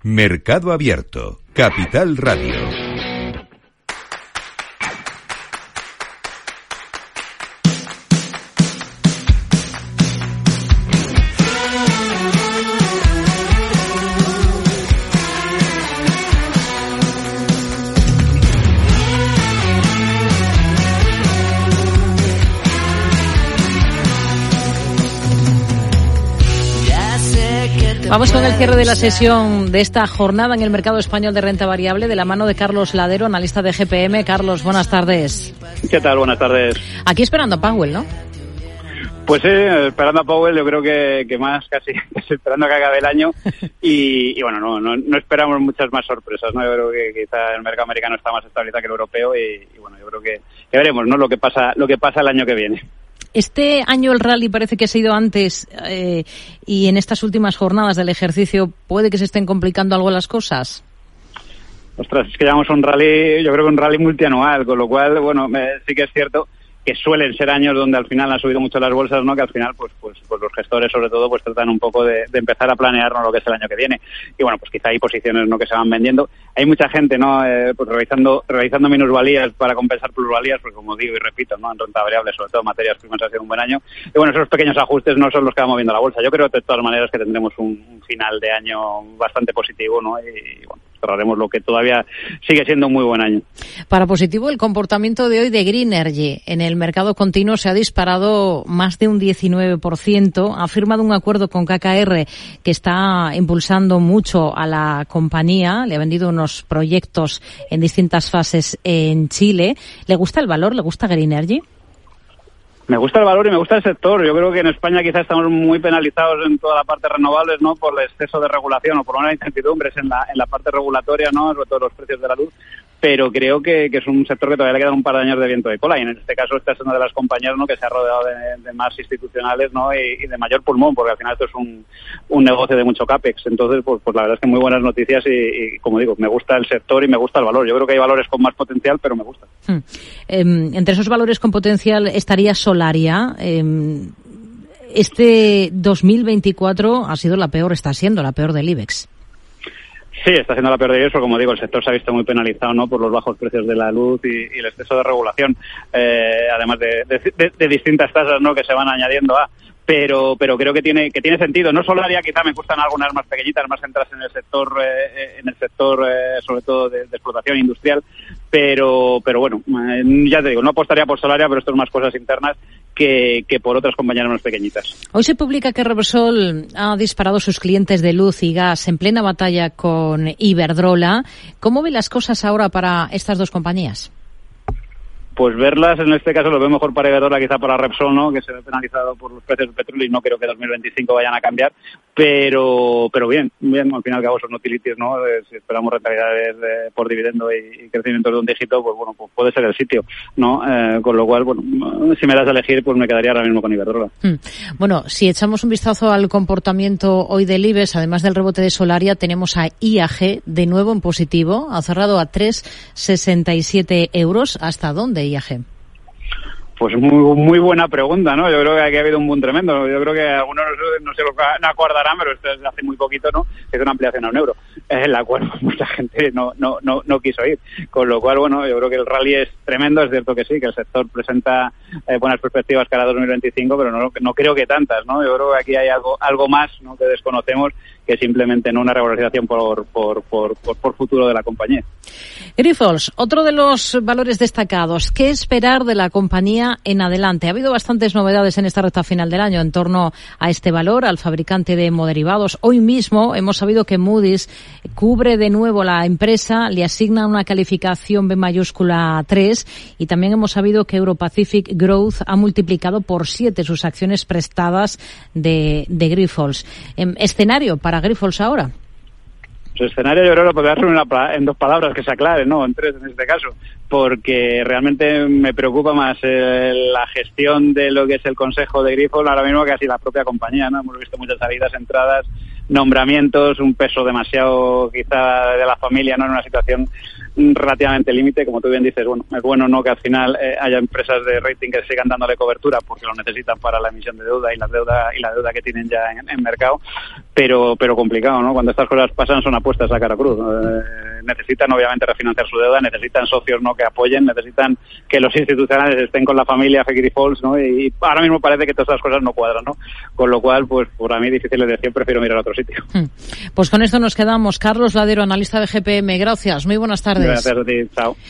Mercado Abierto, Capital Radio. Vamos con el cierre de la sesión de esta jornada en el mercado español de renta variable de la mano de Carlos Ladero, analista de GPM. Carlos, buenas tardes. ¿Qué tal? Buenas tardes. Aquí esperando a Powell, ¿no? Pues sí, esperando a Powell, yo creo que más casi esperando a que acabe el año y bueno, no esperamos muchas más sorpresas, ¿no? Yo creo que quizá el mercado americano está más estabilizado que el europeo y bueno, yo creo que veremos, ¿no? Lo que pasa el año que viene. Este año el rally parece que se ha ido antes y en estas últimas jornadas del ejercicio puede que se estén complicando algo las cosas. Ostras, es que llevamos un rally, yo creo que un rally multianual, con lo cual, bueno, sí que es cierto que suelen ser años donde al final han subido mucho las bolsas, ¿no? Que al final, pues los gestores, sobre todo, pues tratan un poco de empezar a planear, ¿no? Lo que es el año que viene. Y bueno, pues quizá hay posiciones, ¿no? Que se van vendiendo. Hay mucha gente, ¿no? Pues realizando minusvalías para compensar plusvalías, pues como digo y repito, ¿no? En renta variable, sobre todo materias primas, ha sido un buen año. Y bueno, esos pequeños ajustes no son los que van moviendo la bolsa. Yo creo de todas maneras que tendremos un final de año bastante positivo, ¿no? Y bueno, cerraremos lo que todavía sigue siendo un muy buen año. Para positivo, el comportamiento de hoy de Greenergy en el mercado continuo se ha disparado más de un 19%. Ha firmado un acuerdo con KKR que está impulsando mucho a la compañía. Le ha vendido unos proyectos en distintas fases en Chile. ¿Le gusta el valor? ¿Le gusta Greenergy? Me gusta el valor y me gusta el sector. Yo creo que en España quizás estamos muy penalizados en toda la parte renovables, ¿no? Por el exceso de regulación o por una incertidumbres en la parte regulatoria, ¿no? Sobre todo los precios de la luz. Pero creo que es un sector que todavía le quedan un par de años de viento de cola y en este caso esta es una de las compañías, ¿no? Que se ha rodeado de más institucionales, ¿no? Y de mayor pulmón, porque al final esto es un negocio de mucho CAPEX. Entonces, pues la verdad es que muy buenas noticias y como digo, me gusta el sector y me gusta el valor. Yo creo que hay valores con más potencial, pero me gusta. Entre esos valores con potencial estaría Solaria. Este 2024 está siendo la peor del IBEX. Sí, está siendo la peor de eso. Como digo, el sector se ha visto muy penalizado, ¿no? Por los bajos precios de la luz y el exceso de regulación, además de distintas tasas, ¿no? Que se van añadiendo pero creo que tiene sentido. No Solaria, quizá me gustan algunas más pequeñitas, más centradas en el sector sobre todo de explotación industrial, pero bueno, ya te digo, no apostaría por Solaria, pero esto es más cosas internas que por otras compañías más pequeñitas. Hoy se publica que Repsol ha disparado sus clientes de luz y gas en plena batalla con Iberdrola. ¿Cómo ve las cosas ahora para estas dos compañías? Pues verlas, en este caso lo veo mejor para Iberdrola, quizá para Repsol, ¿no? Que se ve penalizado por los precios del petróleo y no creo que 2025 vayan a cambiar, pero bien, al final que hago son utilities, ¿no? Si esperamos rentabilidades por dividendo y crecimiento de un dígito, pues bueno, pues puede ser el sitio, ¿no? Con lo cual, bueno, si me das a elegir, pues me quedaría ahora mismo con Iberdrola. Bueno, si echamos un vistazo al comportamiento hoy del IBEX, además del rebote de Solaria, tenemos a IAG de nuevo en positivo, ha cerrado a 3,67 euros. ¿Hasta dónde IAG? Pues muy buena pregunta, ¿no? Yo creo que aquí ha habido un boom tremendo. Yo creo que algunos no se lo acordarán, pero esto es hace muy poquito, ¿no? Es una ampliación a €1, en la cual mucha gente no quiso ir. Con lo cual, bueno, yo creo que el rally es tremendo. Es cierto que sí, que el sector presenta buenas perspectivas cara a 2025, pero no creo que tantas, ¿no? Yo creo que aquí hay algo más, ¿no? Que desconocemos, que simplemente no una revalorización por futuro de la compañía. Grifols, otro de los valores destacados. ¿Qué esperar de la compañía en adelante? Ha habido bastantes novedades en esta recta final del año en torno a este valor, al fabricante de hemoderivados. Hoy mismo hemos sabido que Moody's cubre de nuevo la empresa, le asigna una calificación B mayúscula 3 y también hemos sabido que Europacific Growth ha multiplicado por 7 sus acciones prestadas de Grifols. ¿Escenario para Grifols ahora? Su escenario yo creo que lo podría resumir en 2 palabras que se aclaren, ¿no? En 3 en este caso, porque realmente me preocupa más la gestión de lo que es el consejo de Grifols ahora mismo que casi la propia compañía, ¿no? Hemos visto muchas salidas, entradas, nombramientos, un peso demasiado quizá de la familia, ¿no? En una situación relativamente límite. Como tú bien dices, bueno, es bueno no que al final haya empresas de rating que sigan dándole cobertura porque lo necesitan para la emisión de deuda y la deuda que tienen ya en mercado, pero complicado, ¿no? Cuando estas cosas pasan son apuestas a cara cruz. Necesitan obviamente refinanciar su deuda, necesitan socios, ¿no?, que apoyen, necesitan que los institucionales estén con la familia Fekir Fols, ¿no? Y ahora mismo parece que todas estas cosas no cuadran, ¿no? Con lo cual, pues para mí difícil de decir, prefiero mirar a otro sitio. Pues con esto nos quedamos. Carlos Ladero, analista de GPM. Gracias, muy buenas tardes. Gracias a ti, chao.